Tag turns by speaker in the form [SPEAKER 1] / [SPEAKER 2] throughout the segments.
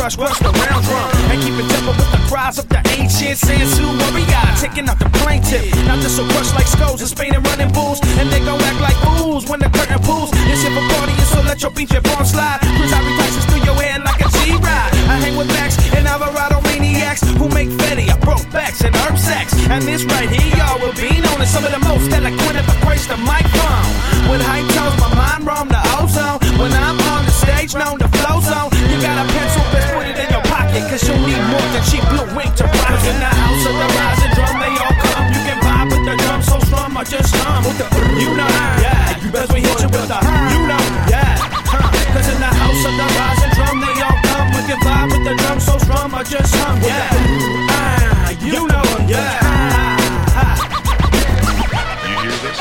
[SPEAKER 1] crush the round drum. And keep it tempo with the cries of the ancient Sansu warrior. Taking out the plaintiff, not just so crushed like skulls in Spain and running bulls. And they gon' act like fools when the curtain pulls. This shit for party, so let your beat your bomb slide. Cruise Ivory Tyson through your head like a G-Ride. I hang with Max and Alvarado maniacs who make Fetty. I broke backs and herb sacks. And this right here, y'all will be known as some of the most eloquent of the praise the microphone. With hype tones, my mind roam the ozone. When I'm on the stage, known the flow zone. You got a pencil, bitch, put it in your pocket. Cause you'll need more than cheap blue ink to rock. In the house of the rising drum, they all come. You can vibe with the drum so strong, I just hum with the, you know, yeah. Cause we hit you with the, you know, yeah. Cause in the house of the rising drum, they all come. We can vibe with the drum so strong, I just hum, yeah. You know, yeah.
[SPEAKER 2] You hear this?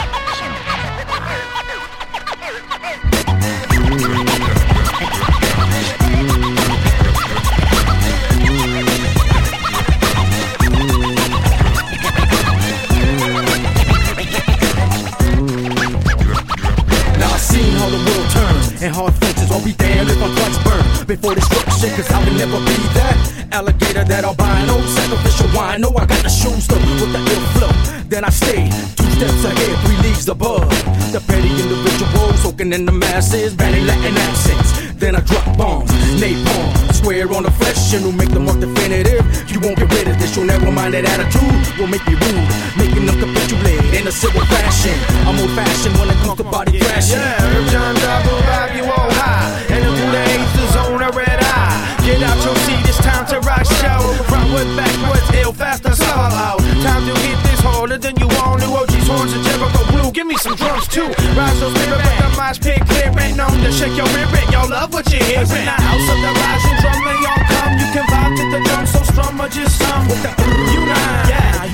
[SPEAKER 3] And hard fences, I'll be damned if I'm clutch burned before destruction, cause I will never be that alligator that albino, sacrificial wine. No, I got the shoes though with the ill flow. Then I stay 2 steps ahead, 3 leagues above the petty individual, soaking in the masses, banning Latin accents. Then I drop bombs, napalm, swear on the flesh, and will make the mark definitive. You won't get rid of this, you'll never mind that attitude will make me rude, making them capitulate in a civil fashion. I'm old fashioned when it comes to body crashing.
[SPEAKER 1] Yeah, Herb John Double vibe you all high, and through the haze the zone a red eye. Get out your seat, it's time to rock show. Frontward, backwards, ill, fast and slow. Time to hit this harder than you all knew. OG's horns and Jericho blue. Give me some drums too. Rise those spirit, but the mosh pit clear ain't known to shake your rear end. Y'all love what you hear. In the house of the rising drum, they all come. You can vibe to the drum so strong, or just some with the you know, yeah.